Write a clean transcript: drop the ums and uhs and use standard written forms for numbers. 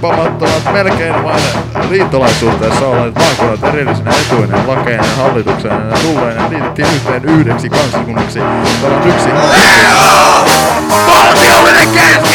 riippumattomat melkein vain liittolaissuhteessa olleet maakunnat erillisenä etuinen lakeinen hallituksena ja tulleinen liitettiin yhteen yhdeksi kansakunnaksi. Täällä on yksi valtiollinen keski!